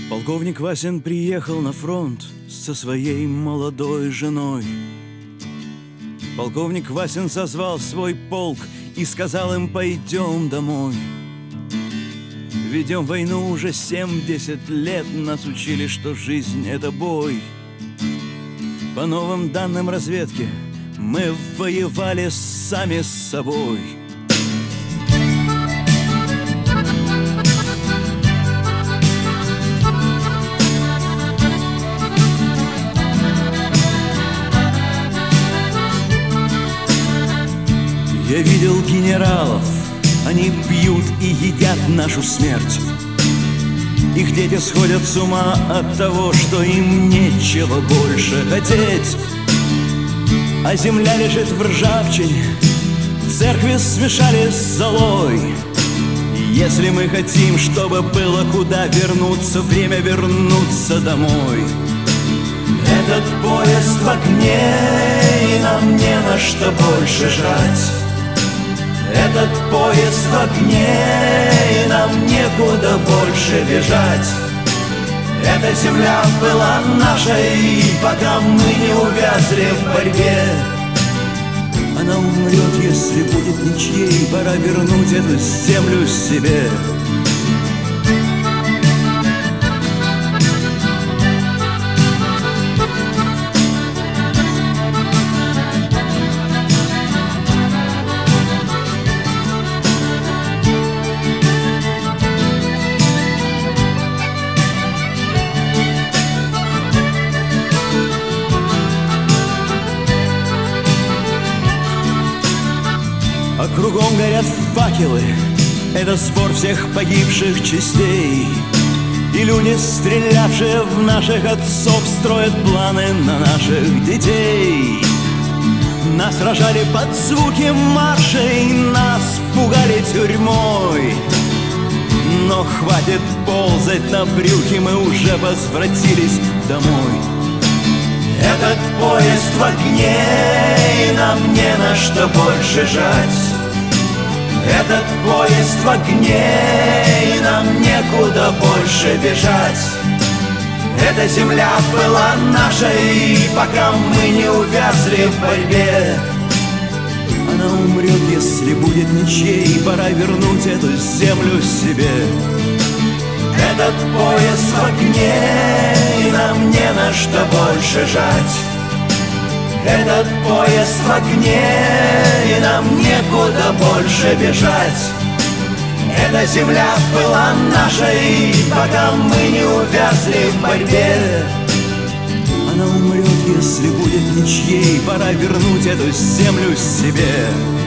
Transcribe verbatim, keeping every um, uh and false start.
Полковник Васин приехал на фронт со своей молодой женой. Полковник Васин созвал свой полк и сказал им: пойдем домой. Ведем войну уже семьдесят лет, нас учили, что жизнь — это бой. По новым данным разведки мы воевали сами с собой. Я видел генералов, они пьют и едят нашу смерть. Их дети сходят с ума от того, что им нечего больше хотеть. А земля лежит в ржавчине, церкви смешали с золой. Если мы хотим, чтобы было куда вернуться, время вернуться домой. Этот поезд в огне, и нам не на что больше жрать. Этот поезд в огне, и нам некуда больше бежать. Эта земля была нашей, пока мы не увязли в борьбе. Она умрет, если будет ничьей, пора вернуть эту землю себе. А кругом горят факелы, это сбор всех погибших частей. И люди, стрелявшие в наших отцов, строят планы на наших детей. Нас рожали под звуки маршей, нас пугали тюрьмой. Но хватит ползать на брюхе, мы уже возвратились домой. Этот поезд в огне, и нам не на что больше жать. Этот поезд в огне, и нам некуда больше бежать. Эта земля была нашей, пока мы не увязли в борьбе. Она умрет, если будет ничьей, пора вернуть эту землю себе. Этот поезд в огне, и нам не на что больше жать. Этот поезд в огне, и нам некуда больше бежать. Эта земля была нашей, пока мы не увязли в борьбе. Она умрет, если будет ничьей, пора вернуть эту землю себе.